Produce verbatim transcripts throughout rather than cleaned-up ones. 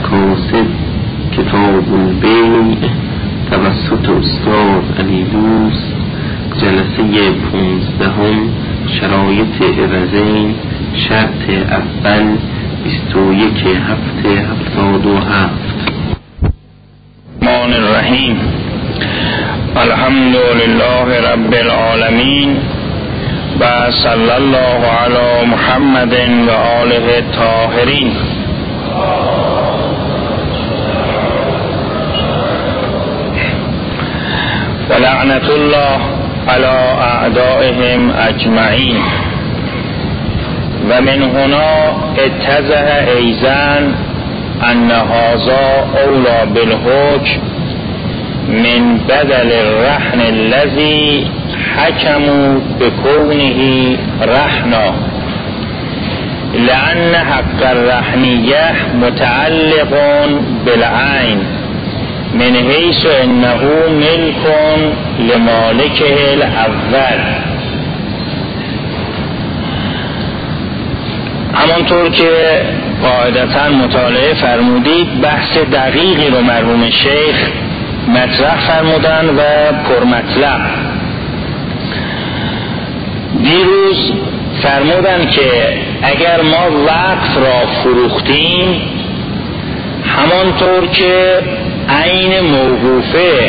مکاسب کتاب البیع توسط استاد علی دوست، جلسه پونزدهم، شرایط عوضین، شرط اول، بیست و یک هفته هفتاد و هفت. الرحمن الرحیم. الحمد لله رب العالمین و صلی الله علی محمد و آله الطاهرین. و لعنت الله علی اعدائهم اجمعین. و من هنا اتضح ایضا ان هذا اولی بالحکم من بدل الرهن الذي حكموا بكونه رهنا، لأن حق الرهنية متعلق بالعين من حيث انه ملك لمالكه الاول. همانطور که قاعدتاً مطالعه فرمودید، بحث دقیقی رو مرحوم شیخ مطرح فرمودن و پرمطلب. دیروز فرمودن که اگر ما وقف را فروختیم، همانطور که عین موقوفه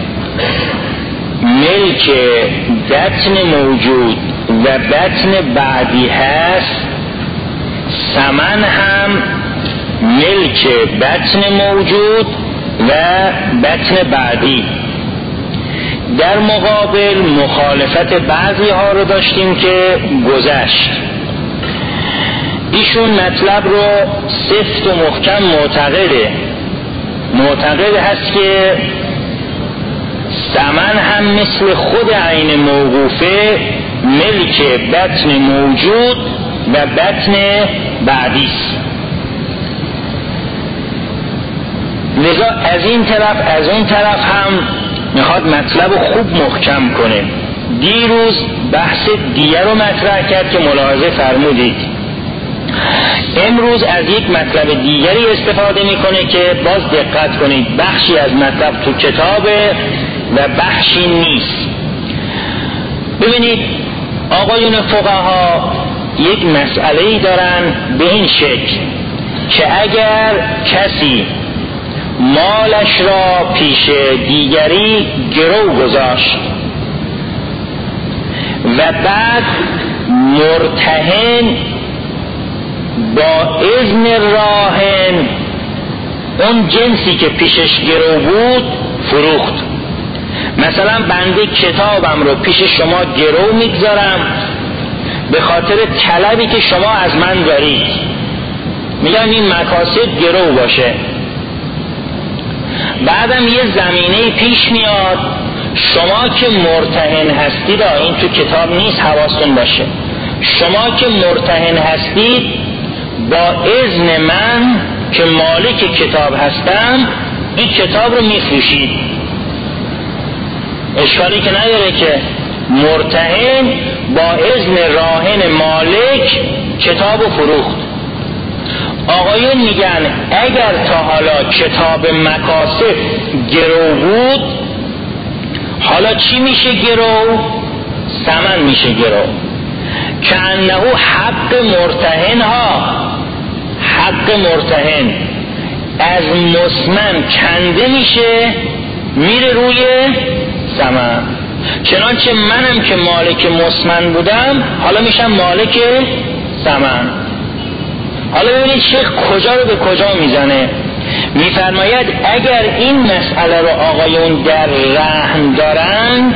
ملک بطن موجود و بطن بعدی هست، ثمن هم ملک بطن موجود و بطن بعدی. در مقابل مخالفت بعضی ها رو داشتیم که گذشت. ایشون مطلب رو سفت و محکم معتقده معتقد هست که ثمن هم مثل خود عین موقوفه ملک بطن موجود و بطن بعدی است. لذا از این طرف از اون طرف هم میخواد مطلب رو خوب محکم کنه. دیروز بحث دیگر رو مطرح کرد که ملاحظه فرمودید. امروز از یک مطلب دیگری استفاده میکنه که باز دقت کنید، بخشی از مطلب تو کتابه و بخشی نیست. ببینید آقایون فقها یک مسئله‌ای دارن به این شکل که اگر کسی مالش را پیش دیگری گرو گذاشت و بعد مرتهن با اذن راهن اون جنسی که پیشش گرو بود فروخت، مثلا بنده کتابم رو پیش شما گرو میگذارم به خاطر طلبی که شما از من دارید، میگن این مکاسب گرو باشه. بعدم یه زمینه پیش میاد، شما که مرتهن هستید، این تو کتاب نیست حواستون باشه، شما که مرتهن هستید با اذن من که مالک کتاب هستم این کتاب رو میفروشید. اشکالی که نداره که مرتهن با اذن راهن مالک کتاب رو فروخت. آقایون میگن اگر تا حالا کتاب مکاسب گرو بود، حالا چی میشه گرو؟ ثمن میشه گرو. که انه حق مرتهن ها، حق مرتهن از مسمن کنده میشه میره روی ثمن. چنانچه منم که مالک مسمن بودم حالا میشم مالک ثمن. حالا ببینید شیخ کجا رو به کجا میزنه. میفرماید اگر این مسئله رو آقایون در رهن دارن،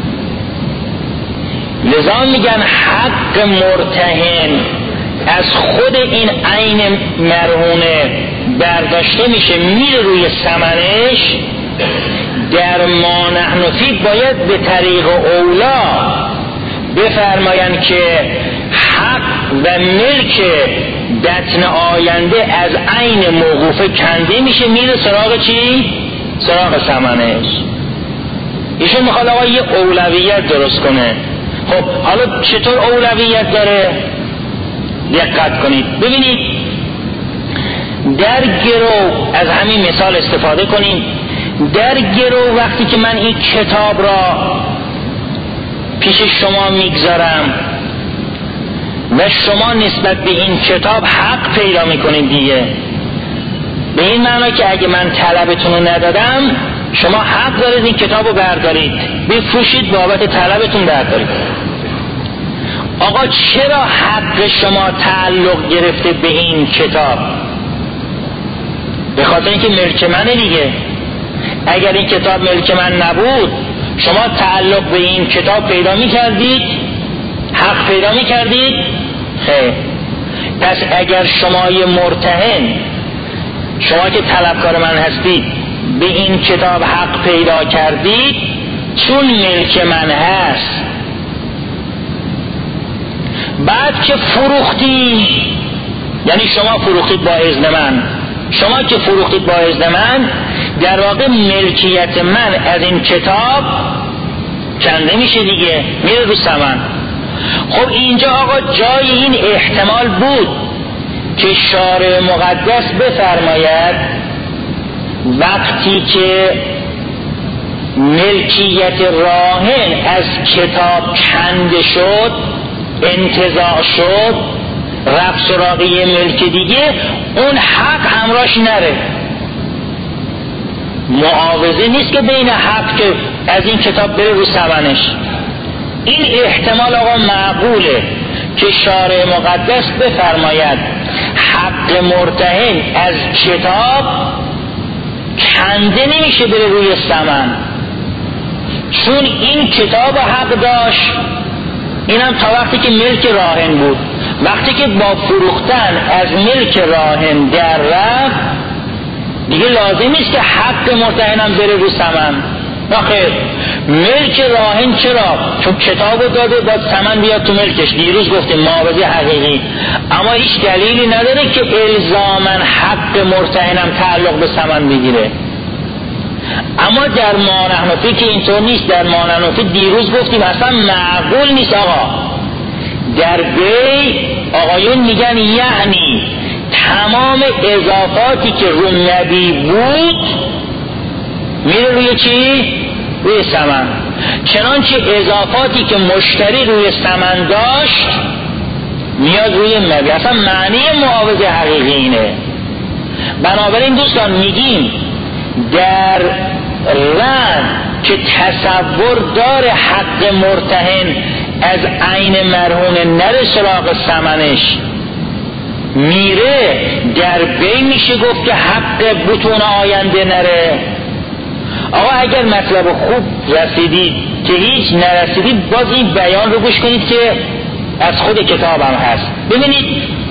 لذا میگن حق مرتهن از خود این عین مرهونه برداشته میشه میره روی ثمنش. در ما نحن فی باید به طریق اولا بفرمایند که حق و ملک بطن آینده از عین موقوفه کنده میشه میره سراغ چی؟ سراغ ثمنش. ایشون میخواد آقا یه اولویت درست کنه. خب حالا چطور اولویت داره؟ دقت کنید ببینید، در گرو از همین مثال استفاده کنیم. در گرو وقتی که من این کتاب را پیش شما میگذارم و شما نسبت به این کتاب حق پیدا میکنید دیگه، به این معنا که اگه من طلبتون رو ندادم شما حق دارید این کتاب رو بردارید بفروشید بابت طلبتون بردارید. آقا چرا حق شما تعلق گرفته به این کتاب؟ به خاطر اینکه ملک منه دیگه. اگر این کتاب ملک من نبود شما تعلق به این کتاب پیدا می کردید، حق پیدا می کردید؟ خیر. پس اگر شما یه مرتهن، شما که طلبکار من هستید، به این کتاب حق پیدا کردید چون ملک من هست، بعد که فروختی، یعنی شما فروختید با اذن من، شما که فروختید با اذن من در واقع ملکیت من از این کتاب کنده میشه دیگه، میره رو ثمن. خب اینجا آقا جای این احتمال بود که شارع مقدس بفرماید وقتی که ملکیت راهن از کتاب کنده شد، انتزاع شد، رفت سراغ یه ملک دیگه، اون حق همراهش نره. معاوضه نیست که بین حق که از این کتاب بره رو ثمنش. این احتمال آقا معقوله که شارع مقدس بفرماید حق مرتهن از کتاب کنده نمیشه بره روی ثمن، چون این کتاب حق داشت، اینم تا وقتی که ملک راهن بود. وقتی که با فروختن از ملک راهن در رفت دیگه لازم نیست که حق مرتهنم بره رو ثمن. آخه ملک راهن چرا؟ چون کتابو داده باید ثمن بیاد تو ملکش. دیروز گفتیم معاوضه حقیقی، اما هیچ دلیلی نداره که الزاماً حق مرتهنم تعلق به ثمن بگیره. اما در مانحنفی که اینطور نیست. در مانحنفی دیروز گفتیم اصلا معقول نیست آقا. در بی آقایون میگن یعنی تمام اضافاتی که رو نبی بود میره روی چی؟ روی ثمن. چنانچه اضافاتی که مشتری روی ثمن داشت میاد روی نبی. اصلا معنی معاوضه حقیقی اینه. بنابراین دوستان میگیم در رهن که تصور داره حق مرتهن از عین مرهون نره سراغ ثمنش میره، در بی میشه گفت که حق بتون آینده نره. آقا اگر مطلب خوب رسیدید که هیچ نرسیدید باز این بیان رو گوش کنید که از خود کتابم هست. ببینید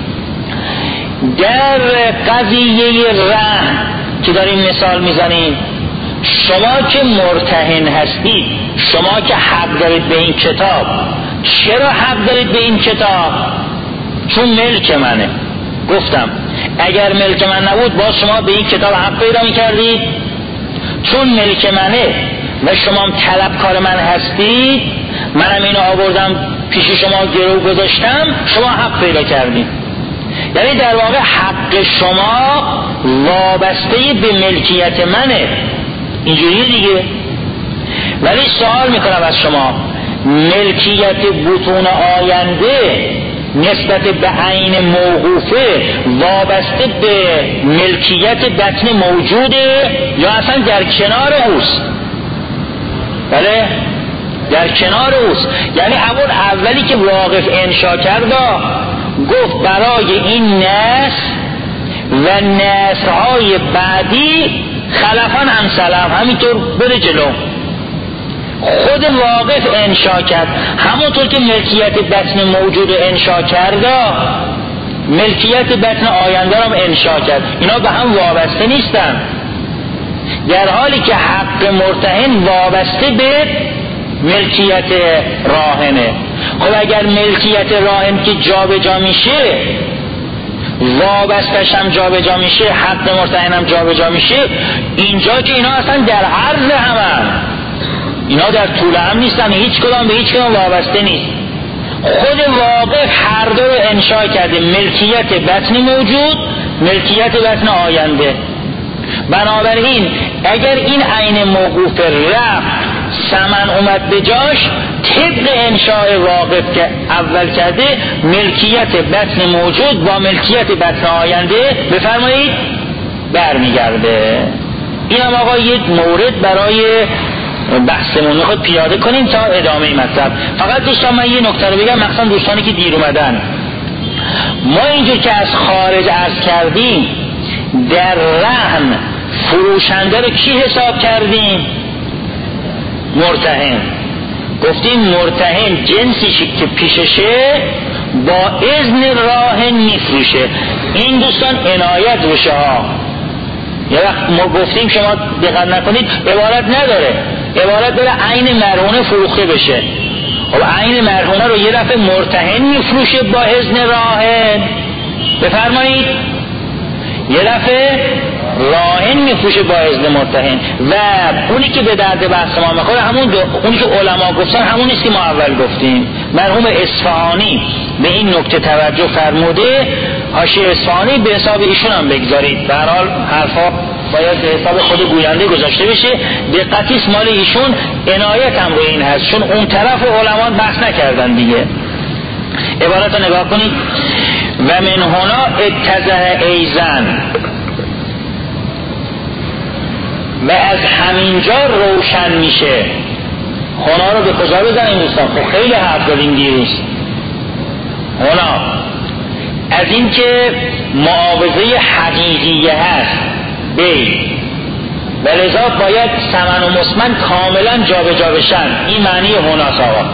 در قضیه رهن که داریم مثال میزنیم، شما که مرتهن هستید، شما که حق دارید به این کتاب. چرا حق دارید به این کتاب؟ چون ملک منه. گفتم اگر ملک من نبود باز شما به این کتاب حق پیدا میکردید. چون ملک منه و شما طلبکار من هستید، منم اینو آوردم پیش شما گرو گذاشتم، شما حق پیدا کردید. یعنی در واقع حق شما وابسته به ملکیت منه. اینجوری دیگه. ولی سوال میکنم از شما، ملکیت بطون آینده نسبت به عین موقوفه وابسته به ملکیت بطن موجوده یا اصلا در کنار اوست؟ بله در کنار اوست. یعنی همون اولی که واقف انشا کرد گفت برای این نسل و نسل‌های بعدی خلفاً هم سلف، همینطور بره جلو. خود واقف انشا کرد، همونطور که ملکیت بطن موجود انشا کرد ملکیت بطن آینده هم انشا کرد. اینا به هم وابسته نیستن، در حالی که حق مرتهن وابسته به ملکیت راهنه. خب اگر ملکیت راهن که جا به جا میشه، وابستش هم جا به جا میشه، حق مرتهن هم جا به جا میشه، اینجا که اینا اصلا در عرض همن، اینا در طول هم نیستن، هیچ کدام به هیچ کدام وابسته نیست. خود واقف هر دو رو انشاء کرده، ملکیت بطن موجود، ملکیت بطن آینده. بنابراین اگر این عین موقوف رفت ثمن اومد به جاش، طبق انشاء واقف که اول کرده ملکیت بطن موجود با ملکیت بطن آینده بفرمایید برمیگرده. این هم آقا یک مورد برای بحثمون میخواد پیاده کنیم تا ادامه مطلب. فقط دوستان من یه نکته رو بگم، مخصوصا دوستانی که دیر اومدن. ما اینجور که از خارج عرض کردیم در رهن فروشنده رو کی حساب کردیم؟ مرتهن. گفتیم مرتهن جنسی که پیششه با اذن راهن میفروشه. این دوستان عنایت روشه ها. یه وقت ما گفتیم شما دقت نکنید عبارت نداره، عبارت داره عین مرهونه فروخته بشه. خب عین مرهونه رو یه دفعه مرتهن میفروشه با اذن راهن، بفرمایید یه دفعه راهن میفروشه با اذن مرتهن. و اونی که به درد بحث ما میخوره همون دو، اونی که علما گفتن همون نیست که ما اول گفتیم. مرحوم اصفهانی به این نکته توجه فرموده، حاشیه اصفهانی به حساب ایشون هم بگذارید، به هر حال حرفا باید به حساب خود گوینده گذاشته بشه. دقتی است مال ایشون، عنایت هم روی این هست، چون اون طرف علما بحث نکردن دیگه. عبارت رو نگاه کنید. و من هنا اتضح ایزن، و از همینجا روشن میشه. هنا رو به کجا بزنیم دوستان؟ خب خیلی حرف داریم دیروز. هنا از این که معاوضه حقیقیه هست بی، و لذا باید ثمن و مسمن کاملا جابجا بشن. این معنی هناست آقا.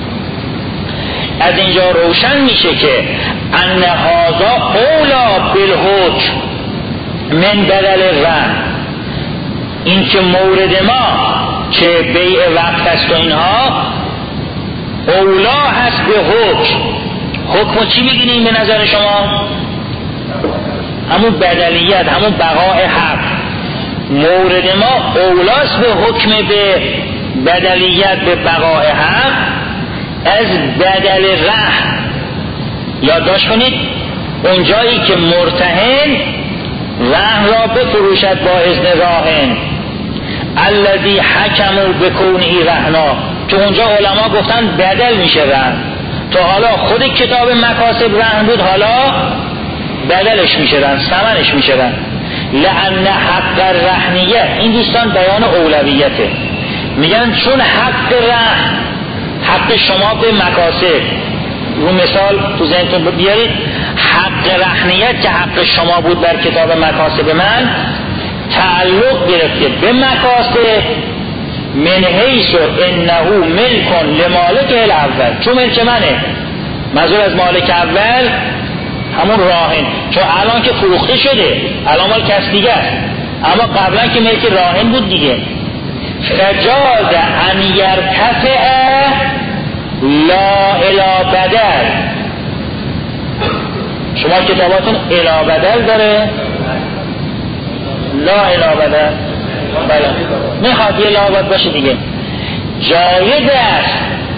از اینجا روشن میشه که ان هذا اولا بالحکم من بدل رهن، این که مورد ما که بیع وقت است و اینها اولا هست به حکم. حکم چی میگیریم به نظر شما؟ همون بدلیت، همون بقای حق. مورد ما اولاست به حکم به بدلیت، به بقای حق از بدل رهن. یادداشت کنید اون جایی که مرتهن رهن را بفروشد با اذن راهن الذی حکموا بکونه رهنا، تو اونجا علما گفتن بدل میشه رهن. تو حالا خود کتاب مکاسب رهن بود، حالا بدلش میشه رهن، ثمنش میشه رهن. لأن حق الرهنیه، این دوستان بیان اولویته. میگن چون حق رهن، حق شما به مکاسب، رو مثال تو ذهنتون بیارید، حق رهنیت که حق شما بود در کتاب مکاسب من تعلق گرفته به مکاسب من حیث انه ملک لمالک الاول، چون ملک منه. منظور از مالک اول همون راهن، چون الان که فروخته شده الان مال کس دیگه است، اما قبلا که ملک راهن بود دیگه. فجاز ان یرتفع لا الی بدل. شما کتاباتون الی بدل داره؟ لا الی بدل؟ بله، میخواد یه لا باشه دیگه. جایز است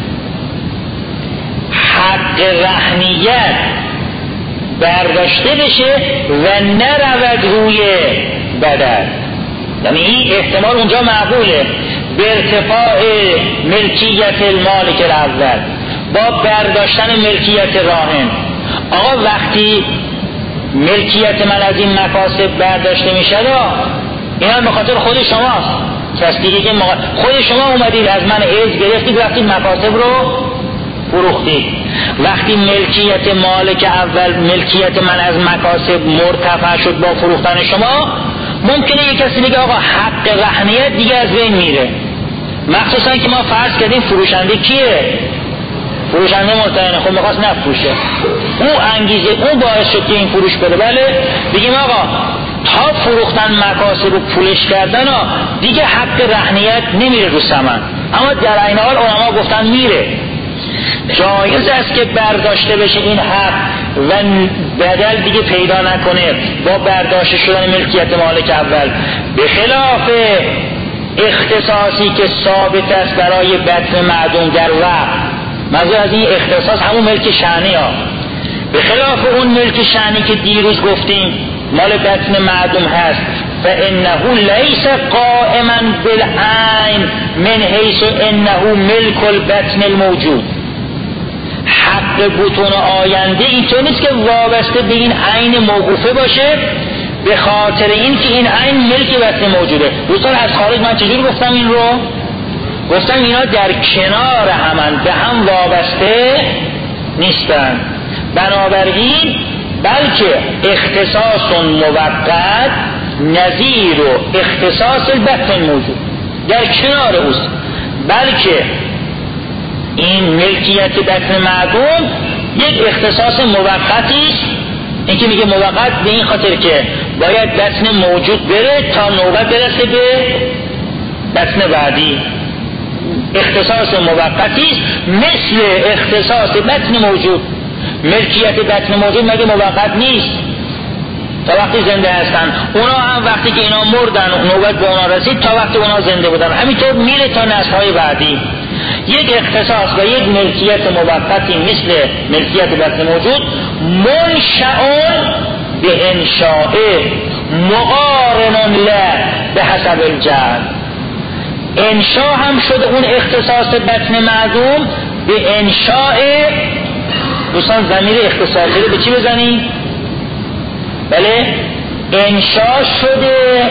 حق رهنیت برداشته بشه و نرود روی بدل. یعنی این احتمال اونجا معقوله، به ارتفاع ملکیت المالک الاول با برداشتن ملکیت راهن. آقا وقتی ملکیت من از این مکاسب برداشته میشه، این هم به خاطر خود شماست. کس دیگه که مقا... خود شما اومدید از من عرض گرفتید رفتید مکاسب رو فروختید. وقتی ملکیت مالک اول، ملکیت من از مکاسب مرتفع شد با فروختن شما، ممکنه یک کسی دیگه آقا حق رهنیت دیگه از بین میره. مخصوصا که ما فرض کردیم فروشنده کیه؟ فروشنده مرتهنه. خب میخواست نفروشه، اون انگیزه اون باعث شد که این فروش بره. بله بگیم آقا تا فروختن مکاسب و پولش کردن ها دیگه حق رهنیت نمیره رو ثمن، اما در این حال علما گفتن میره. جایز است که برداشته بشه این حق و بدل دیگه پیدا نکنه با برداشت شدن ملکیت مالک اول، به خلاف اختصاصی که ثابت است برای بطن معدوم در وقت. منظور از این اختصاص همون ملک شأنی ها، به خلاف اون ملک شأنی که دیروز گفتیم مال بطن معدوم هست، فانه لیس قائما بالعین من حیث انه ملک البطن الموجود. حق بطون آینده اینطور نیست که وابسته به این عین موقوفه باشه به خاطر این که این عین ملک بطن موجوده. دوستان از خارج من چجور گفتم این رو؟ گفتم اینا در کنار همن، به هم وابسته نیستن. بنابراین بلکه اختصاص موقت نظیر و اختصاص البطن موجود در کنار اوست، بلکه این ملکیت بطن معدوم یک اختصاص موقتی است. این که میگه موقت به این خاطر که باید بطن موجود بره تا نوبت برسه به بطن بعدی. اختصاص موقتی است مثل اختصاص بطن موجود. ملکیت بطن موجود مگه موقت نیست؟ تا وقتی زنده هستن. اونا هم وقتی که اینا مردن نوبت به اونا رسید تا وقتی اونا زنده بودن، همینطور میره تا نسل‌های بعدی. یک اختصاص و یک ملکیت موقتی مثل ملکیت بطن موجود منشأ به انشاء مقارن له به حسب الجهل. انشاء هم شده اون اختصاص بطن معدوم به انشاء. دوستان ضمیر اختصاصی رو به چی بزنیم؟ بله، انشاء شده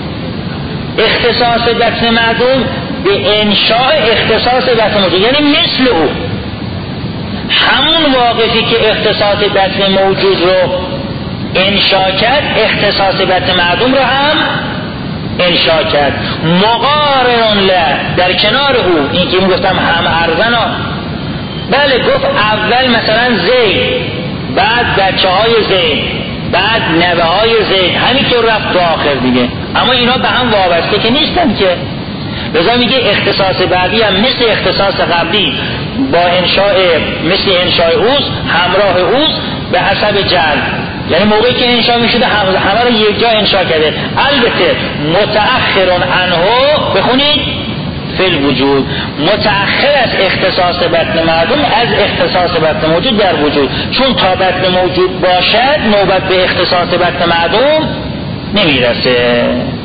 اختصاص بطن معدوم به انشاء اختصاص بطن موجود، یعنی مثل او. همون واقفی که اختصاص بطن موجود رو انشاء کرد اختصاص بطن معدوم رو هم انشاء کرد. مقارن له در کنار او. این که میگفتم هم ارزنا. بله گفت اول مثلا زید، بعد بچه های زید، بعد نوه های زید، همینطور رفت تا آخر دیگه. اما اینا به هم وابسته که نیستن که. لذا میگه اختصاص بعدی هم مثل اختصاص قبلی با انشاء مثل انشاء اوز همراه اوز به حسب جل. یعنی موقعی که انشاء میشده همه رو یک جا انشاء کرده. البته متأخر عنه بخونید فی الوجود، متأخر از اختصاص بطن معدوم از اختصاص بطن موجود در وجود، چون تا بطن موجود باشد نوبت به اختصاص بطن معدوم نمیرسه.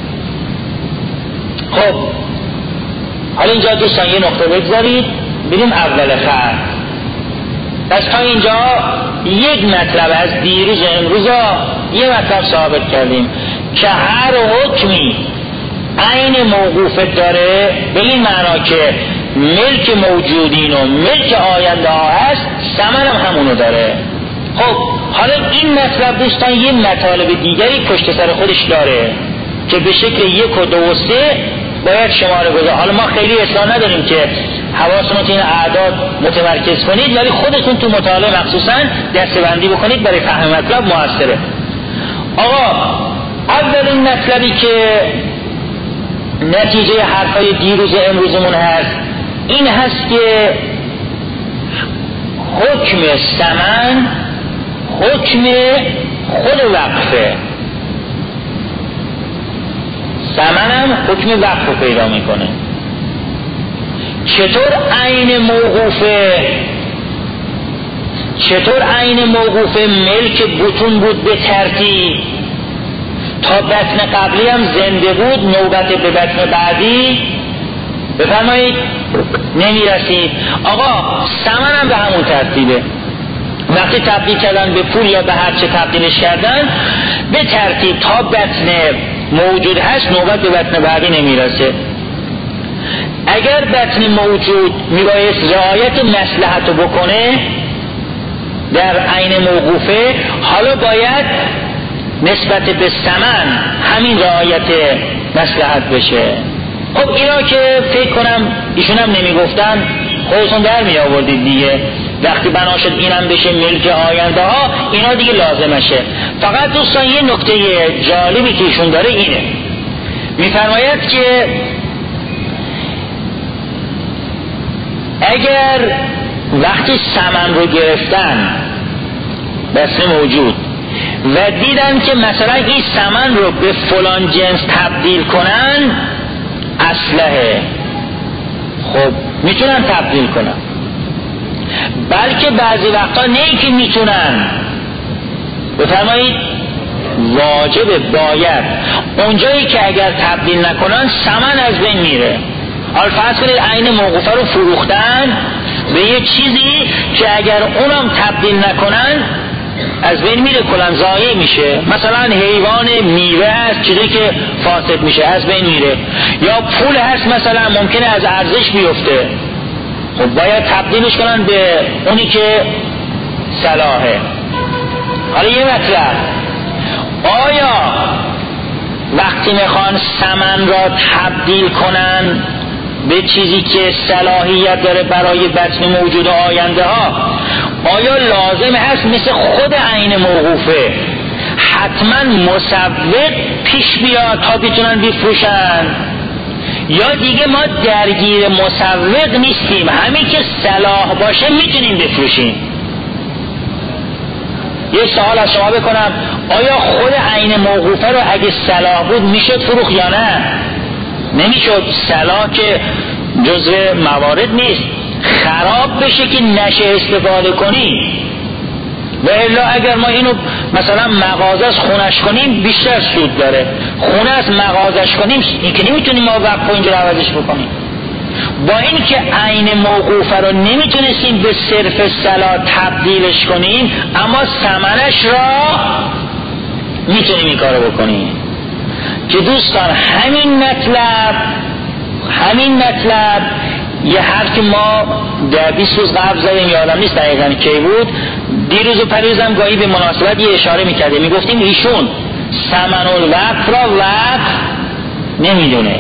خب حالا اینجا دوستان یه نقطه بگذارید بریم اول خط. پس تا اینجا یک مطلب از دیروز و امروز یه مطلب ثابت کردیم که هر حکمی عین موقوفت داره، به این معنا که ملک موجودین و ملک آینده ها هست، ثمن هم همونو داره. خب حالا این مطلب دوستان یه مطالب دیگری پشت سر خودش داره که به شکل یک و دو و سه باید شماره گذار. حالا ما خیلی اصلاح نداریم که حواستون این اعداد متمرکز کنید، ولی خودتون تو مطالعه مخصوصا دسته‌بندی بکنید، برای فهم مطلب موثره. آقا اولین مطلبی که نتیجه حرفای دیروز امروزمون هست این هست که حکم ثمن حکم خود وقفه. ثمن هم حکم وقف رو پیدا میکنه. چطور عین موقوفه چطور عین موقوفه ملک بطون بود به ترتیب تا بطن قبلی هم زنده بود، نوبت به بطن بعدی بفرمایید نمیرسید. آقا ثمن هم به همون ترتیبه. وقتی تبدیل کردن به پول یا به هر چه تبدیلش کردن به ترتیب تا بطن موجود هست نوبت به بطن بعدی نمیرسه. اگر بطن موجود میبایست رعایت مصلحت رو بکنه در عین موقوفه، حالا باید نسبت به ثمن همین رعایت مصلحت بشه. خب اینا که فکر کنم ایشون هم نمیگفتن، خودتون در می آوردید دیگه. وقتی بنا شد اینم بشه ملک آینده ها، اینا دیگه لازمشه. فقط دوستان یه نکته جالبی که ایشون داره اینه، میفرماید که اگر وقتی ثمن رو گرفتن بس موجود و دیدن که مثلا این ثمن رو به فلان جنس تبدیل کنن، اسلحه، خب میتونن تبدیل کنن. بلکه بعضی وقتا نه اینکه میتونن، بفرمایید واجب باید اونجایی که اگر تبدیل نکنن ثمن از بین میره. حال فرض کنید عین موقوفه رو فروختن به یه چیزی که اگر اونم تبدیل نکنن از بین میره، کلن ضایع میشه. مثلا حیوان میوه هست، چیزی که فاسد میشه از بین میره، یا پول هست مثلا ممکنه از ارزش بیفته، خب باید تبدیلش کنن به اونی که صلاحه. حالا یه مطلب، آیا وقتی میخوان ثمن را تبدیل کنن به چیزی که صلاحیت داره برای بطن موجود آینده ها، آیا لازم هست مثل خود عین موقوفه حتما مسوق پیش بیاد تا بتونن بفروشن، یا دیگه ما درگیر مسوق نیستیم، همین که صلاح باشه میتونیم بفروشیم؟ یک سوال از شما بکنم، آیا خود عین موقوفه رو اگه صلاح بود میشد فروخت یا نه؟ نمیشد. صلاح که جزء موارد نیست، خراب بشه که نشه استفاده کنی. و الا اگر ما اینو مثلا مغازه از خونش کنیم بیشتر سود داره، خونه از مغازش کنیم این که نمیتونیم ما وقت اینجا عوضش بکنیم. با این که عین موقوفه رو نمیتونستیم به صرف صلاح تبدیلش کنیم، اما ثمنش را میتونیم این کارو بکنیم. که دوستان همین مطلب همین مطلب یه حرف که ما در بیست روز قبل زدیم، یادم نیست دقیقاً کی بود، دیروز و پریزم گاهی به مناسبت یه اشاره میکرده، میگفتیم ایشون ثمن الوقف را وقف نمیدونه،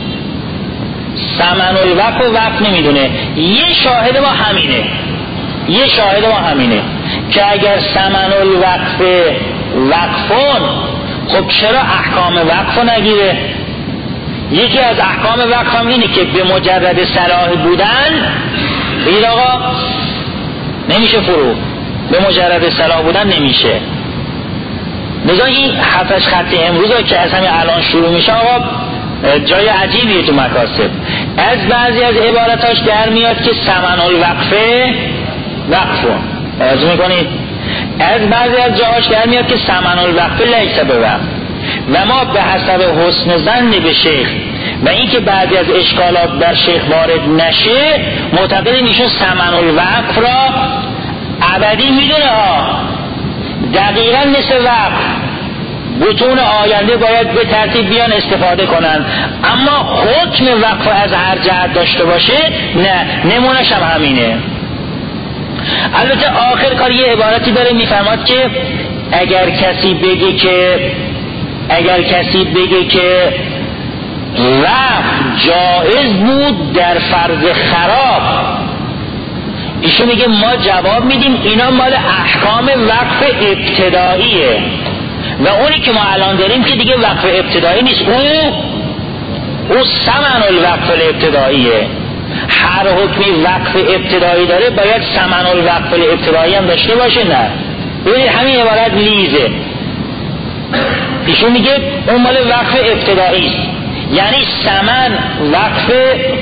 ثمن الوقف و وقف نمیدونه. یه شاهد ما همینه یه شاهد ما همینه که اگر ثمن الوقف وقفون، خب چرا احکام وقف نگیره؟ یکی از احکام وقف هم اینه که به مجرد صلاح بودن بگید آقا نمیشه فرو، به مجرد صلاح بودن نمیشه. لذا این هفتش خط امروز که از همین الان شروع میشه آقا جای عجیبیه تو مکاسب. از بعضی از عبارتاش در میاد که ثمن الوقفه وقفون، توجه میکنید؟ از بعضی از جاهاش در میاد که ثمن الوقفه لیس بوقف. و ما به حسب حسن ظن به شیخ و این که بعضی از اشکالات در شیخ وارد نشه معتقدیم ایشون ثمن الوقف را ابدی میدونه ها، دقیقا مثل وقف بطون آینده باید به ترتیب بیان استفاده کنن، اما حکم وقف از هر جهت داشته باشه نه، نمونش هم همینه. البته آخر کار یه عبارتی داره میفرماد که اگر کسی بگه که اگر کسی بگه که وقف جایز بود در فرض خراب، ایشون میگه ما جواب میدیم اینا مال احکام وقف ابتداییه و اونی که ما الان داریم که دیگه وقف ابتدایی نیست، او او ثمن الوقف الابتداییه. هر حکمی وقف ابتدایی داره باید ثمن الوقف الابتدایی هم داشته باشه؟ نه. ببینید همین عبارت لیزه. ایشون میگه اون مال وقف ابتدایی است، یعنی ثمن وقف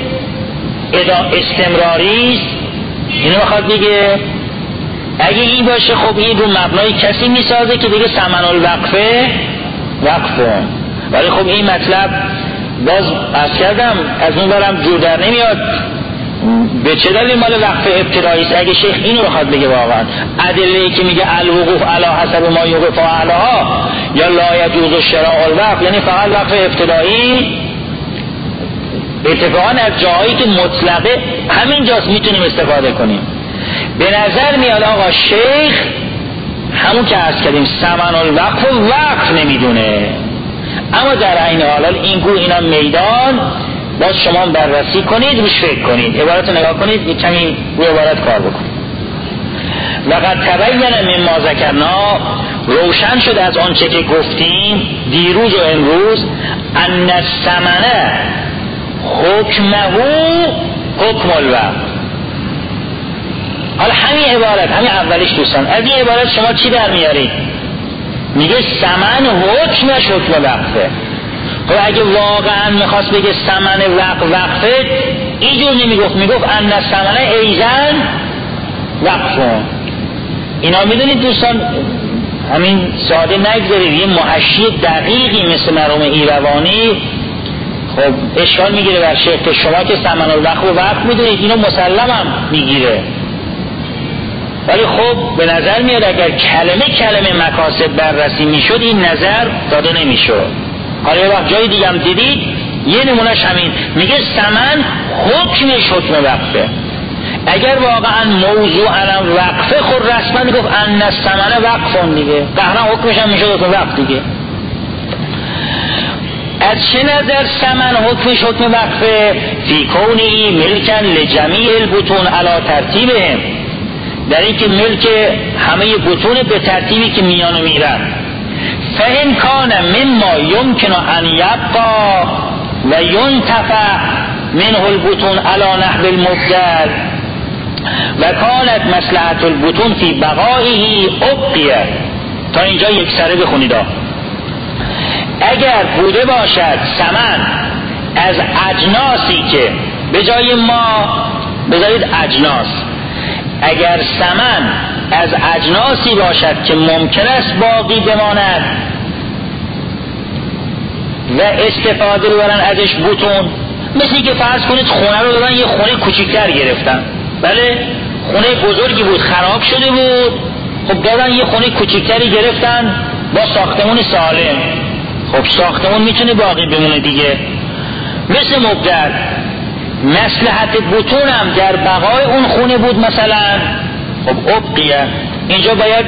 استمراری است. اینو میخواد بگه اگه این باشه خب این رو مبنای کسی میسازه که دیگه ثمن الوقفه وقفه. ولی خب این مطلب باز از کردم از اون برم جور در نمیاد به چه دلیل مال وقف ابتدایی است. اگه شیخ اینو بخواد بگه واقعا ادله‌ای که میگه الوقوف علی حسب ما یوقف اهلها یا لا یجوز شراء الوقف یعنی فقط وقف ابتدایی، اتفاقا از جایی که مطلقه همین جاست میتونیم استفاده کنیم. به نظر میاد آقا شیخ همون که عرض کردیم ثمن الوقف و وقف نمیدونه، اما در عین حال این گو اینا میدان باز شما بررسی کنید، روش فکر کنید، عبارت نگاه کنید، یک کمی روی عبارت کار بکنید. وقد تبین مما ذکرنا، روشن شد از آنچه که گفتیم دیروز و امروز، ان الثمن حکمه حکم الوقف. حالا همین عبارت، همین اولیش دوستان، از این عبارت شما چی در میارید؟ میگه ثمن حکمش حکم وقفه. خب اگه واقعا میخواست بگه ثمن وقف وقفه اینجور نمیگفت، میگفت ان الثمن ایزن وقفون. اینا میدونید دوستان، همین ساده نگذارید، یه محشی دقیقی مثل مرحوم ایروانی خب اشکال میگیره بر شیخ که شما که ثمن الوقف و وقف میدونید، اینو مسلمم میگیره، ولی خب به نظر میاد اگر کلمه کلمه مکاسب بررسی میشد این نظر داده نمیشد. حالا یه وقت جای دیگه هم دیدید یه نمونهش همین، میگه ثمن حکمش حکم وقفه. اگر واقعا موضوع الان وقفه خود رسما میگفت ان الثمن وقفون دیگه، قهرا حکمش هم میشد حکم وقف دیگه. از چه نظر ثمن حکمش حکم وقفه؟ فی کونه ملکن لجمیع البطون علی ترتیبهم، در این که ملک همه بطون به ترتیبی که میان و میرن. فإن کان مما یمکن ان یبقى و ینتفع منه البطون علی نحو المبدل و کانت مصلحت البطون فی بقائه ابقیه. تا اینجا یک سره بخونید. اگر بوده باشد ثمن از اجناسی که به جای ما بذارید اجناس، اگر ثمن از اجناسی باشد که ممکن است باقی بماند و استفاده رو برن ازش بطون، مثل که فرض کنید خونه رو دادن یه خونه کوچیکتر گرفتن، بله خونه بزرگی بود خراب شده بود، خب دادن یه خونه کوچیکتری گرفتن با ساختمون سالم، خب ساختمون میتونه باقی بمونه دیگه. مثل مبدل مصلحت بطون هم در بقای اون خونه بود مثلا، خب ابقیه، اینجا باید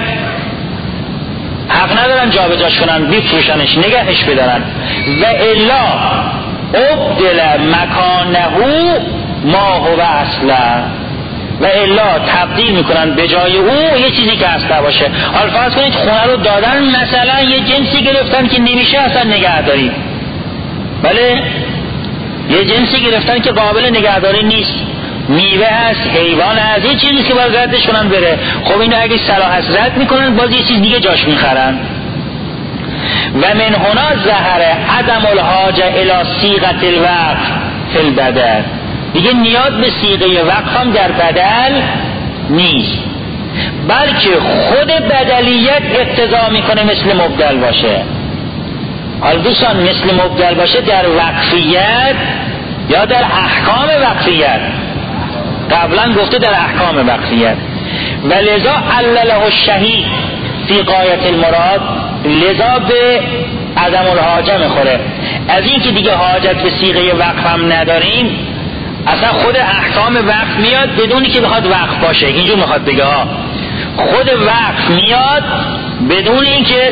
حق ندارن جا به جاش کنن، بفروشنش نگهش بدارن. و الا ابدل مکانه ما هو اصلا، و الا تبدیل میکنن به جای او یه چیزی که اصلا باشه. حالا فرض کنید خونه رو دادن مثلا یه جنسی گرفتن که نمیشه اصلا نگهداری، بله یه جنسی گرفتن که قابل نگهداری نیست، میوه هست، حیوان هست، یه چیزی که باید ردش کنن بره، خب اینو اگه صلاح هست رد میکنن، باز یه چیز دیگه جاش میخرن. و من هنا ظهر عدم الحاجه الی صیغه الوقف فی البدل، دیگه نیاز به صیغه وقف هم در بدل نیست، بلکه خود بدلیت اقتضا میکنه مثل مبدل باشه. حالا دوستان مثل مبدل باشه در وقفیت یا در احکام وقفیت؟ قبلا گفته در احکام وقفیت. و لذا علله الشهید فی غایت المراد، لذا به عدم الحاجه میخوره. از این که دیگه حاجت به صیغه وقف هم نداریم، اصلا خود احکام وقف میاد بدونی که بخواد وقف باشه، اینجور میخواد بگه ها، خود وقف میاد بدون اینکه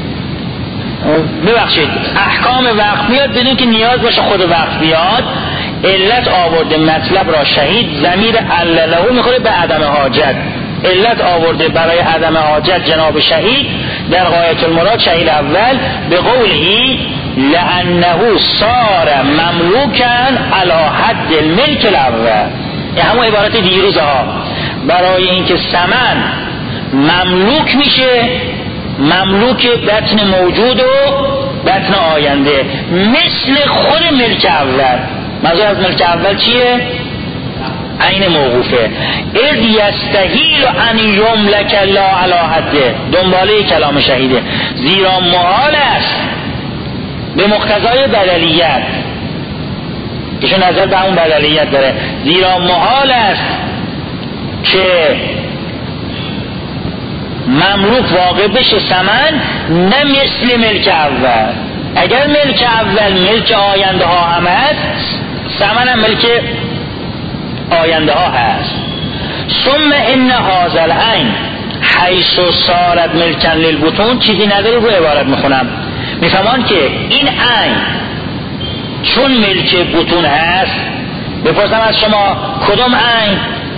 ببخشید احکام وقف میاد بدون که نیاز باشه خود وقف بیاد. علت آورده مطلب را شهید، ضمیر علله میخوره به عدم حاجت، علت آورده برای عدم حاجت جناب شهید در غایت المراد شهید اول به قوله لانه صار مملوکا علی حد الملک الاول. این همون عبارت دیروز ها، برای اینکه ثمن مملوک میشه، مملوک بطن موجود و بطن آینده، مثل خود ملک اول. منظور از ملک اول چیه؟ عین موقوفه. اذ یستحیل ان یملک لا علی حده، دنباله کلام شهیده، زیرا محال است به مقتضای بدلیت، ایشون نظر به اون بدلیت داره، زیرا محال است که مملوک واقع بشه ثمن نه مثل ملک اول. اگر ملک اول ملک آینده ها هم هست، ثمن هم ملک آینده ها هست. ثم ان هذا العین حیث صارت ملکا للبطون، چیزی نداره رو عبارت میخونم، میفهمان که این عین چون ملک بطون هست، بپرسم از شما کدوم عین؟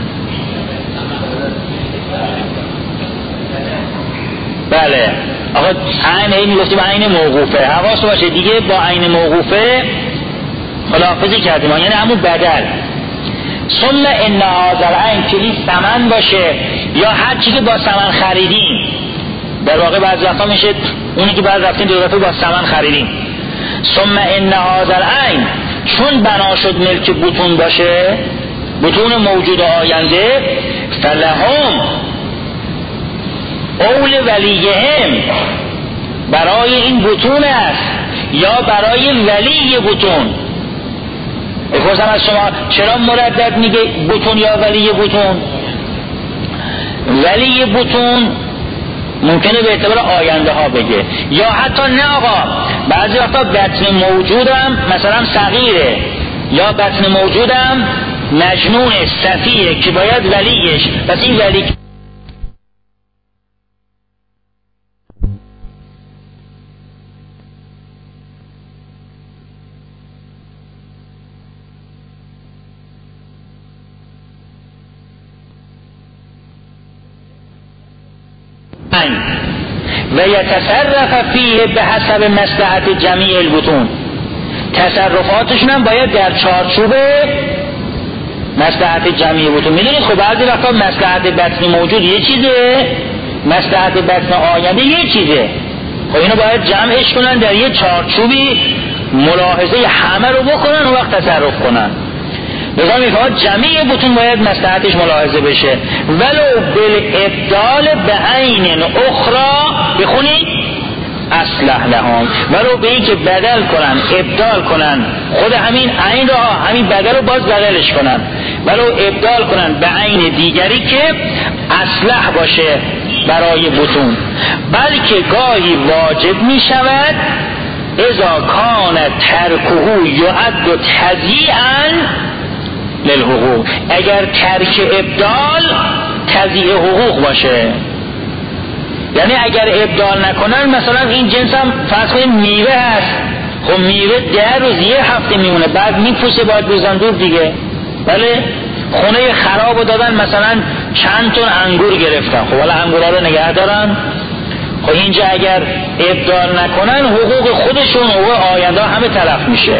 بله آقا عین، این گفتیم عین موقوفه، حواس باشه دیگه، با عین موقوفه خلافزی کردیم، یعنی همون بدل. ثم ان هذا العین که این ثمن باشه یا هر چی که با ثمن خریدیم، در واقع بعضی وقتا میشه اونی که بعد رفتیم دو دفعه با ثمن خریدیم. ثم ان هذا العین چون بنا شد ملک بطون باشه، بطون موجود آینده، فلهم اول ولیهم، برای این بطون است یا برای ولی بطون. بپرسم از شما چرا مردد میگه بطون یا ولی بطون؟ ولی بطون ممکنه به اعتبار آینده ها بگه، یا حتی نه آقا بعضی وقتا بطن موجودم مثلا صغیره، یا بطن موجودم مجنون صفیه که باید ولیش، پس این ولی و یتصرف فیه به حسب مصلحت جمیع البطون، تصرفاتشون هم باید در چارچوب مصلحت جمیع بطون. میدونید خب بعضی وقتا مصلحت بطنی موجود یه چیزه، مصلحت بطن آینده یه چیزه، خب اینو باید جمعش کنن در یه چارچوبی، ملاحظه همه رو بکنن و وقت تصرف کنن. لذا میفهمد جمیع بطون باید مصلحتش ملاحظه بشه. ولو بالابدال به عین اخرى، بخونید اصلح لهم، ولو به این که بدل کنن، ابدال کنن خود همین عین را، همین بدل رو باز بدلش کنن، ولو ابدال کنن به عین دیگری که اصلح باشه برای بطون. بلکه گاهی واجب می شود اذا کان ترکه یعد تضییعا للحقوق، اگر ترک ابدال تضییع حقوق باشه. یعنی اگر ابدال نکنن، مثلا این جنس هم فرض کنید میوه هست، خب میوه ده روز یه هفته میمونه بعد میپوسه باید بریزن دور دیگه، بله خونه خراب رو دادن مثلا چند تن انگور گرفتن، خب حالا انگورا رو نگه دارن، خب اینجا اگر ابدال نکنن حقوق خودشون حقوق آینده همه تلف میشه.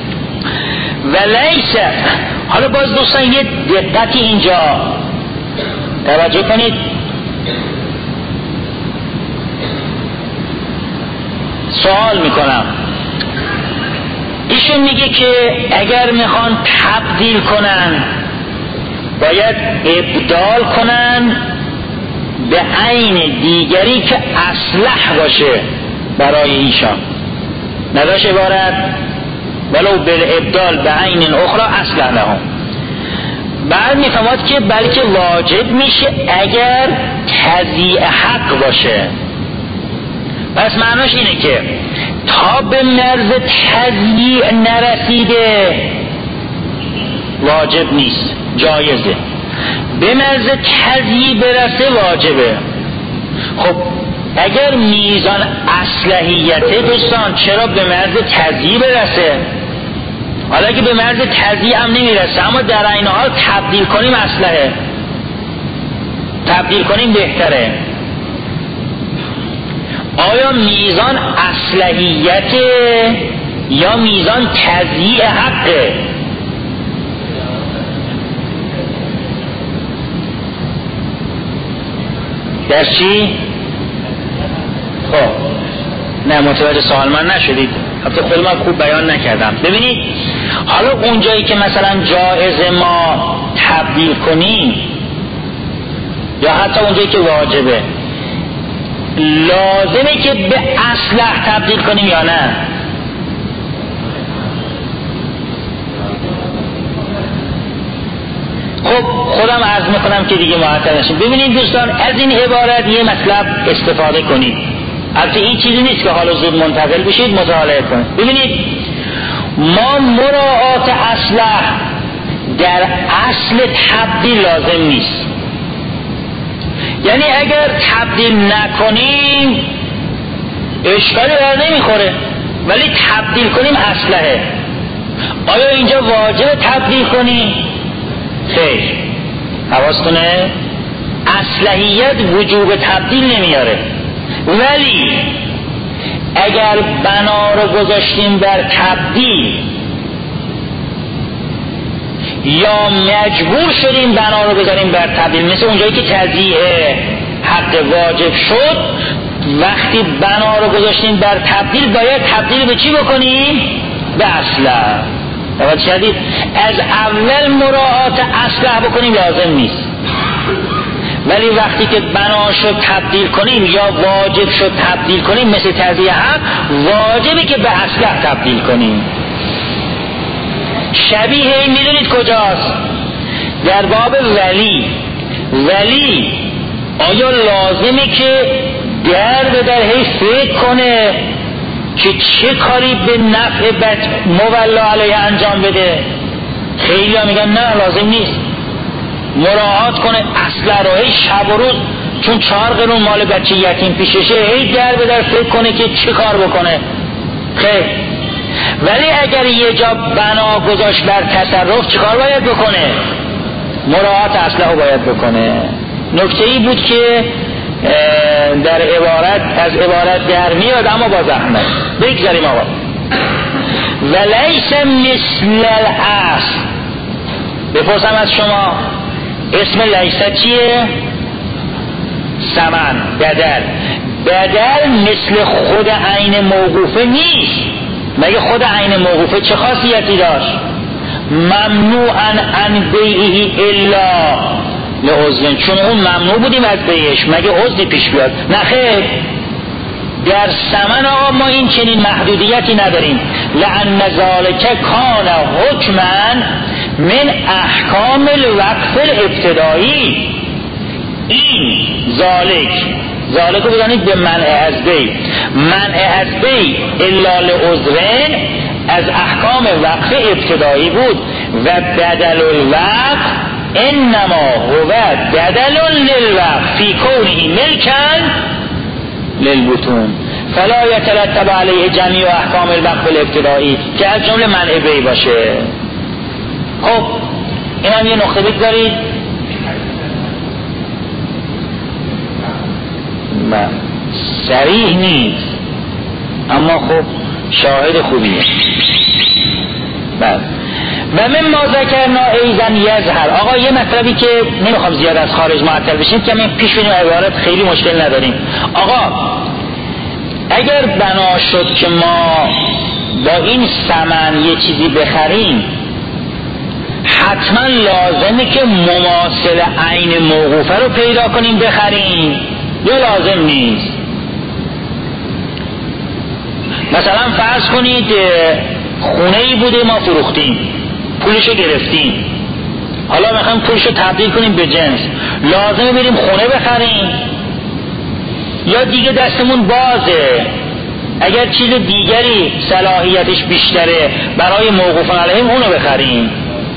ولیس، حالا باز دوستان یه دقتی اینجا توجه کنید، سوال میکنم، ایشون میگه که اگر میخوان تبدیل کنن باید ابدال کنن به عین دیگری که اصلح باشه برای ایشان، نداشت عبارت ولو بالابدال به عین اخرى اصلح لهم. بعد میفهمد که بلکه واجب میشه اگر تضییع حق باشه. پس معناش اینه که تا به مرز تضییع نرسیده واجب نیست، جایزه. به مرز تضییع برسه واجبه. خب اگر میزان اصلحیته دوستان چرا به مرز تضییع برسه؟ حالا که به مرز تضییع هم نمیرسه اما در این حال تبدیل کنیم اصلحه، تبدیل کنیم بهتره. آیا میزان اصلحیت یا میزان تضییع حقه؟ در چی؟ خب نه متوجه سوال من نشدید، البته خود من خوب بیان نکردم. ببینید حالا اونجایی که مثلا جایز ما تبدیل کنیم یا حتی اونجایی که واجبه، لازمه که به اصلح تبدیل کنیم یا نه؟ خب خودم عرض میکنم که دیگه معطل نشیم. ببینید دوستان از این عبارت یه مطلب استفاده کنید، البته این چیزی نیست که حالا زود منتقل بشید، مطالعه کنید. ببینید ما مراعات اصلح در اصل تبدیل لازم نیست، یعنی اگر تبدیل نکنیم اشکالی بر نمیخوره، ولی تبدیل کنیم اصلحه. آیا اینجا واجب تبدیل کنیم؟ خیر، حواستونه اصلحیت وجوب تبدیل نمیاره، ولی اگر بنا رو گذاشتیم بر تبدیل یا مجبور شدیم بنا رو بذاریم بر تبدیل، مثل اونجایی که تضییع حق واجب شد، وقتی بنا رو گذاشتیم بر تبدیل باید تبدیل به چی بکنیم؟ به اصلح. توجه کردید؟ از اول مراعات اصلح بکنیم لازم نیست. ولی وقتی که بنا شد تبدیل کنیم یا واجب شد تبدیل کنیم، مثل تضییع حق واجبی که به اصلح تبدیل کنیم. شبیه این میدونید کجاست؟ در باب ولی. ولی آیا لازمه که در به در هی فکر کنه که چه کاری به نفع بچ مولا علیه انجام بده؟ خیلی ها میگن نه لازم نیست. مراعات کنه اصل رو، هی شب و روز چون چهار قرون مال بچه یتیم پیششه هی در به در فکر کنه که چه کار بکنه. خیر، ولی اگر یه جا بنا گذاشت بر تصرف چه کار باید بکنه؟ مراعات اصل رو باید بکنه. نکته ای بود که در عبارت از عبارت در میاد اما با زحمت. بگذاریم آقا. ولیس مثل الاصل. بپرسم از شما اسم لیسه چیه؟ ثمن، بدل. بدل مثل خود عین موقوفه نیست. مگه خود عین موقوفه چه خاصیتی داشت؟ ممنوعا عن بیعه الا لعذر، چون اون ممنوع بودیم از بیعش مگه عذری پیش بیاد؟ نه خیر، در ثمن آقا ما این چنین محدودیتی نداریم. لأن ذلک کان حکما من احکام الوقف الابتدایی. این ذالک ذالک رو بدانید به منع از بی، منع از بی الا لعذرین از احکام وقف ابتدایی بود و بدل الوقف انما هو بدل للوقف فی کونه ملکن للبطون فلا یترتب علیه جمیع احکام الوقف الابتدایی که از جمله منع بی باشه. خب این هم یه نقطه بگذارید. صریح نیست اما خب شاهد خوبیه. بله. و من ما ذکرنا ایزن یظهر. آقا یه مطلبی که نمیخوام زیاد از خارج معطل بشیم که من پیش بینیم عبارت خیلی مشکل نداریم. آقا اگر بنا شد که ما با این ثمن یه چیزی بخریم حتما لازمه که مماثل عین موقوفه رو پیدا کنیم بخریم یا لازم نیست؟ مثلا فرض کنید خونه ای بوده ما فروختیم پولشو گرفتیم، حالا میخوایم پولشو تبدیل کنیم به جنس، لازمه بریم خونه بخریم یا دیگه دستمون بازه اگر چیز دیگری صلاحیتش بیشتره برای موقوف علیهم اونو بخریم؟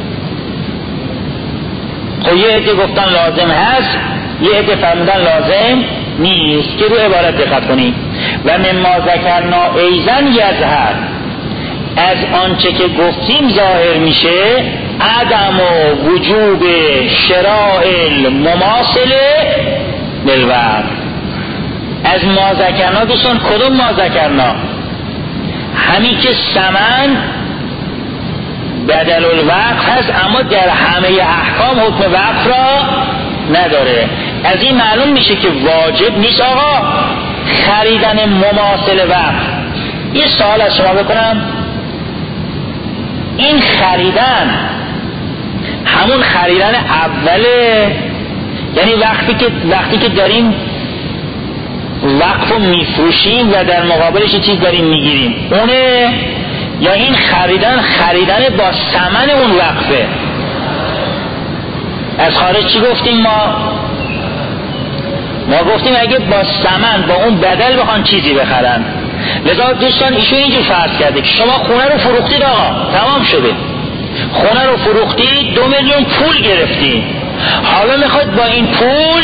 خب یه عده گفتن لازم هست، یه عده فرمودن لازم نیست که رو عبارت دقت کنید. و مما ذکرنا ایزن یظهر، از آنچه که گفتیم ظاهر میشه عدم و وجوب شرائع مماثله للوقف. از ما ذکرنا دوستان کدوم ما ذکرنا؟ همین که ثمن بدل الوقف هست اما در همه احکام حکم وقف را نداره. از این معلوم میشه که واجب نیست آقا خریدن مماثل وقف. یه سوال از شما بکنم، این خریدن همون خریدن اوله، یعنی وقتی که وقتی که داریم وقف رو میفروشیم و در مقابلش چیز داریم میگیریم اونه، یا این خریدن خریدن با ثمن اون وقفه؟ از خارج چی گفتیم ما؟ ما گفتیم اگه با ثمن با اون بدل بخوان چیزی بخرن. لذا دوستان ایشون اینجور فرض کرده که شما خونه رو فروختید آقا تمام شده، خونه رو فروختید دو میلیون پول گرفتید، حالا میخواید با این پول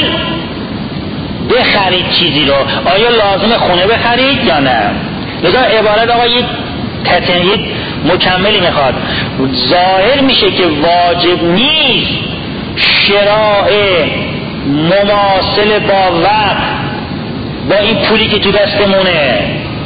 بخرید چیزی رو، آیا لازم خونه بخرید یا نه؟ لذا عبارت آقا یک تطنید مکملی میخواد. ظاهر میشه که واجب نیست شراء مماثل با وقت با این پولی که تو دستمونه،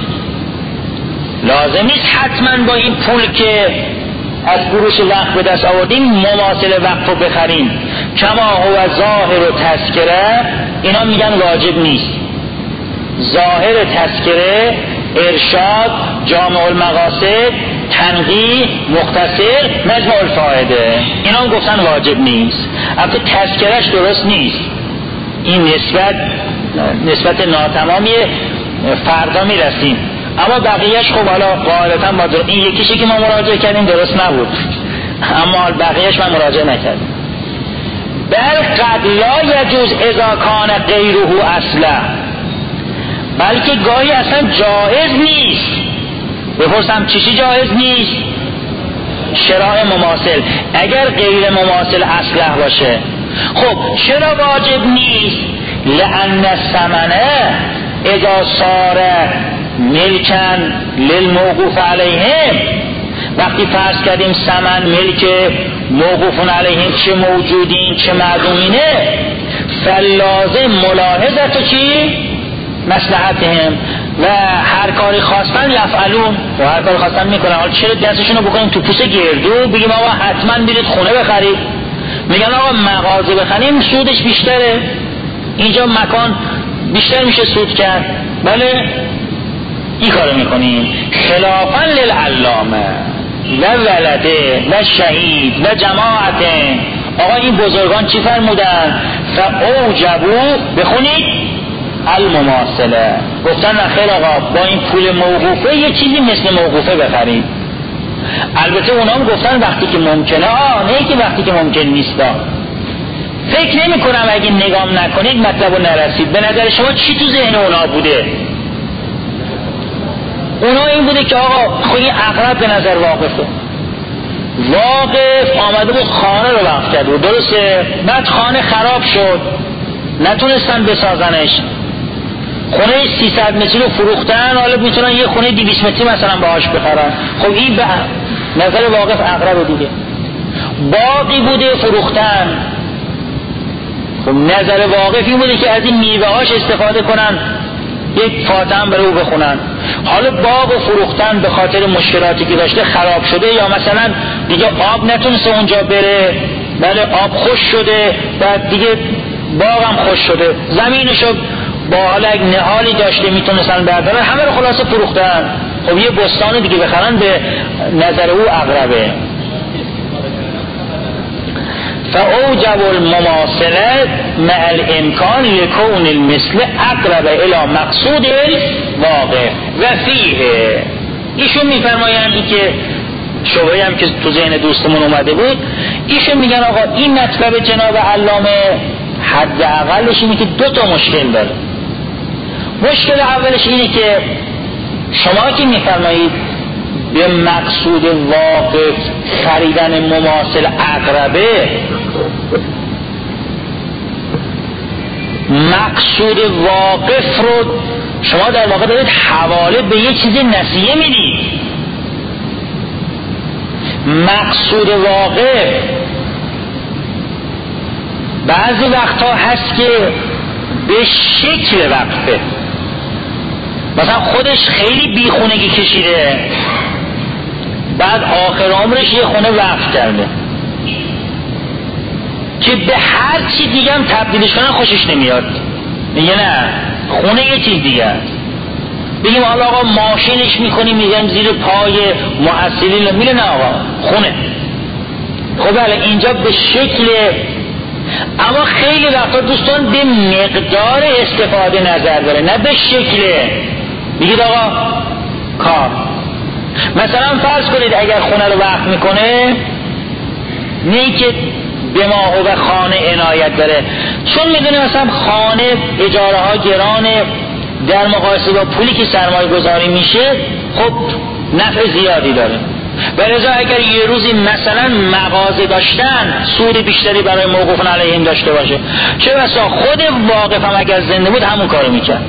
لازم نیست حتما با این پول که از فروش وقت به دست آوردیم مماثل وقت رو بخریم. کما هو ظاهر و تذکره، اینا میگن واجب نیست. ظاهر تذکره، ارشاد، جامع المقاصد، تنقیح، مختصر، مجموع الفائده، اینا هم گفتن واجب نیست. البته تذکرهش درست نیست، این نسبت نسبت ناتمامیه، فردا میرسیم. اما بقیهش خب حالا قاعدتا ما در... این یکیشی که ما مراجعه کردیم درست نبود، اما بقیهش من مراجعه نکردم. بل قد لا یجوز اذا کان غیره اصلا، بلکه گاهی اصلا جایز نیست. بپرسم چی چی جایز نیست؟ شراء مماثل، اگر غیر مماثل اصلح باشه. خب چرا واجب نیست؟ لأن الثمنه اذا صار ملکن للموقوف علیهم، وقتی فرض کردیم ثمن ملک موقوفون علیهم چه موجودین چه معدومینه، فلازم ملاحظت چی؟ مصلحتهم، و هر کاری خواستن یفعلون، و هر کاری خواستن میکنن. حالا چرا دستشون رو بکنیم تو پوست گردو بگیم آقا حتما برید خونه بخرید؟ میگن آقا مغازه بخریم سودش بیشتره، اینجا مکان بیشتر میشه سود کرد. بله این کارو میکنیم. خلافا للعلامه و ولده و شهید و جماعت. آقا این بزرگان چی فرمودن؟ فاوجبوا، بخونید المماثله، گفتن نخیر آقا با این پول موقوفه یه چیزی مثل موقوفه بخرید. البته اونا هم گفتن وقتی که ممکنه، آه نه که وقتی که ممکن نیست. فکر نمی کنم اگه نگام نکنید مطلب رو نرسید. به نظر شما چی تو ذهن اونا بوده؟ اونا این بوده که آقا خود این اقرب به نظر واقفه، واقف آمده بود خانه رو وقف کرده بود، درسته؟ بعد خانه خراب شد، نتونستن بسازنش، خونه سیصد متری رو فروختن، حالا میتونن یه خونه دویست متری مثلا باهاش بخرن. خب این به نظر واقف اقرب دیگه. باقی بوده فروختن، خب نظر واقف این بوده که از این میوه هاش استفاده کنن، یک فاتحه برای او بخونن. حالا باغ و فروختن به خاطر مشکلاتی که داشته خراب شده، یا مثلا دیگه آب نتونسته اونجا بره، بله آب خوش شده، بعد دیگه باغ هم خوش شده، زمینشو با حالا یک نهالی داشته میتونستن بردارن، همه رو خلاصه فروختن. خب یه بستان دیگه بخرن به نظر او اقربه. فاوجب المماثله مع الامکان لکون المثل اقرب الى مقصود الواقع و فیه. ایشون میفرمایند این که شبهه هم که تو ذهن دوستمون اومده بود، ایشون میگن آقا این مطلب جناب علامه حداقلش اینه که دو تا مشکل داره. مشکل اولش اینه که شما که میفرمایید به مقصود واقف خریدن مماثل اقربه، مقصود واقف رو شما در واقع دارید حواله به یه چیز نسیه میدید. مقصود واقف بعضی وقتا هست که به شکل وقفه، مثلا خودش خیلی بیخونگی کشیده، بعد آخر عمرش یه خونه وقف کرده که به هر چی دیگه هم تبدیلش کنن خوشش نمیاد. میگه نه خونه یه چیز دیگه است. بگیم حالا آقا ماشینش میکنیم میگم زیر پای مؤثرین، میگه نه آقا خونه. خب بله اینجا به شکل، اما خیلی وقتا دوستان به مقدار استفاده نظر داره نه به شکل. میگید آقا کار، مثلا فرض کنید اگر خونه رو وقف میکنه نه که به ما و خانه عنایت داره، چون میدونه مثلا خانه اجاره ها گرانه در مقایسه با پولی که سرمایه گذاری میشه خب نفع زیادی داره. ولذا اگر یه روزی مثلا مغازه داشتن سود بیشتری برای موقوفون علیهم داشته باشه، چه بسا خود واقف هم اگر زنده بود همون کارو میکرد.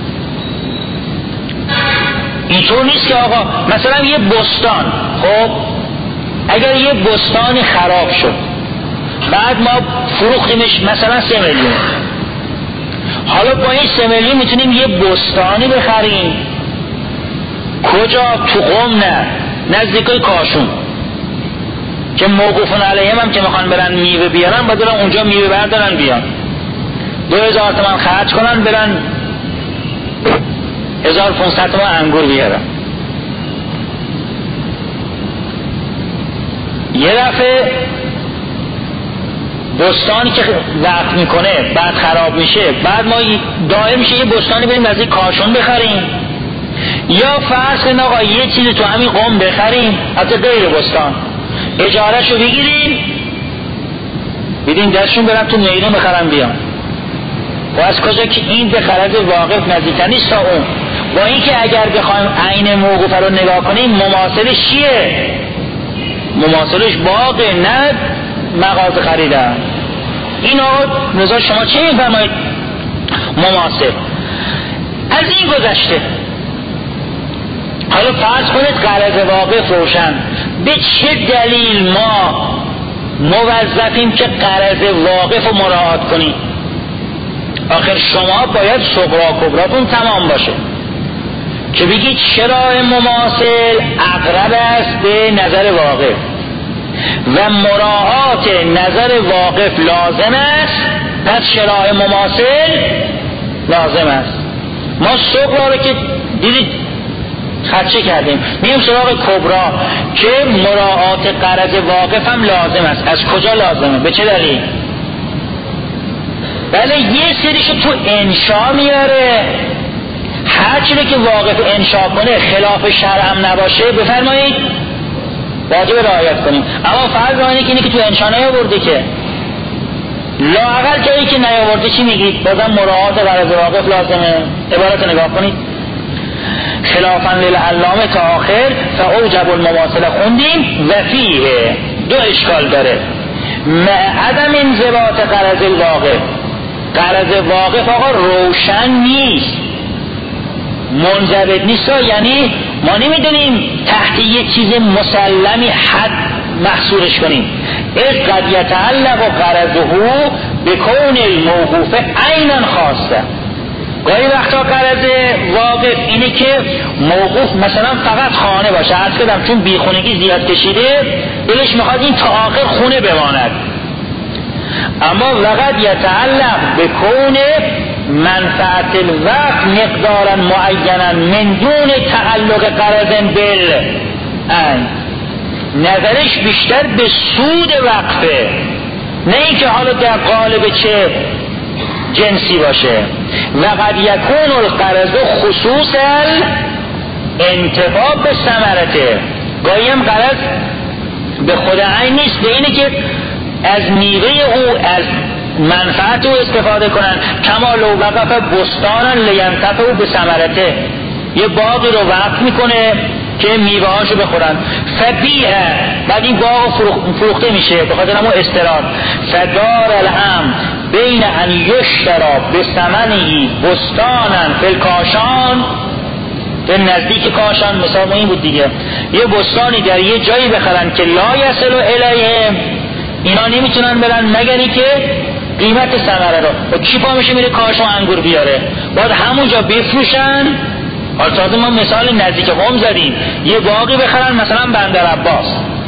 اینطور نیست که آقا مثلا یه بستان، خب اگر یه بستانی خراب شد بعد ما فروختیمش مثلا سه میلیون، حالا با این سه میلیون میتونیم یه بستانی بخریم. کجا؟ تو قم، نه نزدیکای کاشون، که موقوفون علیهم هم که میخوان برن میوه بیارن باید برن اونجا میوه بردارن بیان، دو هزار تومن خرج کنن برن هزار پونصد تومن انگور بیارن. یه دفعه بستانی که وقت میکنه بعد خراب میشه، بعد ما دائم میشه یه بستانی بریم از این کاشون بخریم، یا فرض کنید آقا یه چیزی تو همین قم بخریم از غیر بستان، اجارهشو بگیریم بدیم دستشون برن تو میدون بخرن بیان. و از کجا که این به خرد واقف نزدیکتر نیست تا اون. با اینکه اگر بخوایم عین موقوفه رو نگاه کنیم مماثلش چیه؟ مماثلش باقه، نه مغازه خریدن. این آقا نظر شما چه میفرمایید؟ مماثل. از این گذشته حالا فرض کنید غرض واقف روشن، به چه دلیل ما موظفیم که غرض واقف رو مراعات کنیم؟ آخر شما باید صغرا کبراتون تمام باشه که بگید شراء مماثل اقرب است به نظر واقف و مراعات نظر واقف لازم است، پس شراء مماثل لازم است. ما صغرا رو که دیدید خدشه کردیم، مییم سراغ کبرا که مراعات غرض واقف هم لازم است. از کجا لازمه؟ به چه دلیل؟ بله یه سریشو تو انشا میاره، هر چیزی که واقف انشا کنه خلاف شرع هم نباشه بفرمایید واجب رعایت کنیم. اما فرض اینه که اینی که تو انشا نیاورده که لااقل جایی که نیاورده چی میگید؟ بازم مراعات غرض واقف لازمه. عبارت نگاه کنید، خلافا للعلامه تا آخر فاوجب المماثله خوندیم و فیه دو اشکال داره. مع عدم انضباط غرض الواقف، غرض واقف آقا روشن نیست، منضبط نیست، یعنی ما نمیدونیم تحت یه چیز مسلمی حد محصورش کنیم. از قد یتعلق غرضه بکون الموقوف عینا خاصه. گاهی وقتا غرض واقف اینه که موقوف مثلا فقط خانه باشه، عرض کردم چون بیخونگی زیاد کشیده دلش میخواد این تا آخر خونه بماند. اما وقت یتعلق بکون منفعت الوقت مقدارا معینا من دون تعلق غرض بل ان، نظرش بیشتر به سود وقفه، نه اینکه حالا در قالب چه جنسی باشه. وقد یکون الغرض خصوصا انتفاع به ثمرته، گاهی هم غرض به خود عین نیست، به اینه که از میوه او از منفعت او استفاده کنن. کما لو وقف بستانا لینتفعوا به ثمرته، یه باغی رو وقف میکنه که میوه هاشو بخورن. فبیه بعد این باغ فروخته میشه به خاطر همون استراد. فدار الام بین ان یشترا به ثمنی بستانا فی الکاشان، به نزدیک کاشان مثلا این بود دیگه، یه بستانی در یه جایی بخرن که لا یصل الیه، اینا نمیتونن برن مگری که قیمت ثمره رو و کی پا میشه میره کاشان انگور بیاره، باید همونجا بفروشن. حالا تازه ما مثال نزدیک قم زدیم، یه باقی بخرن مثلا بندر عباس،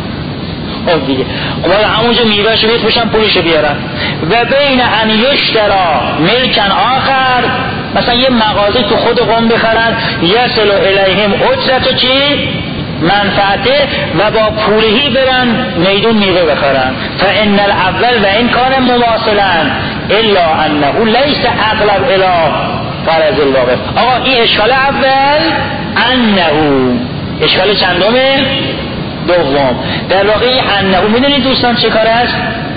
خب دیگه باید همونجا میوهشو بفروشن پولشو بیارن. و بین ان یشترا ملکن آخر، مثلا یه مغازه تو خود قم بخرن یصل الیهم اجرت چی؟ منفعته، و با پولهی برن میدون میوه بخرن. فان الاول و این کان مواصلا الا انه لیس اغلب الی غرض الواقف. آقا این اشکال اول، انه اشکال چندمه؟ دوم. در واقع انه میدونید دوستان چه کار است؟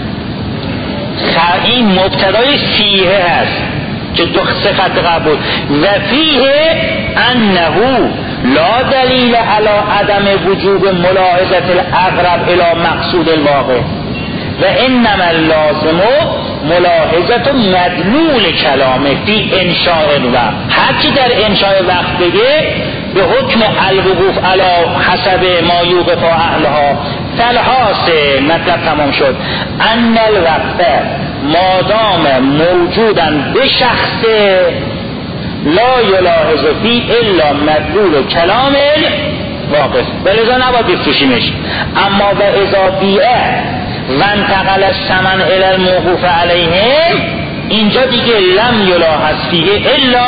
این مبتدای فیه هست که دو سه خط قبول، و فیه انه لا دلیل علی عدم وجوب ملاحظه الاقرب الی مقصود الواقع و انما اللازم ملاحظه مدلول کلامه فی انشاء الوقت. هرچی در انشاء وقت بگه به حکم الوقوف علی حسب ما یوقف اهلها. فالحاصل مطلب تمام شد ان الوقت مادام موجودا به شخص لا یلاحظ فی الا مدلول کلام واقف، ولذا نباید بفروشیمش. اما و اذا بیعه و انتقل الثمن الی الموقوف علیه، اینجا دیگه لم یلاحظ فیه الا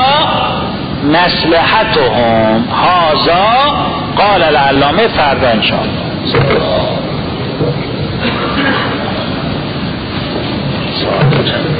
مصلحتهم. هذا قال العلامه فردا ان شاء الله. متشکرم.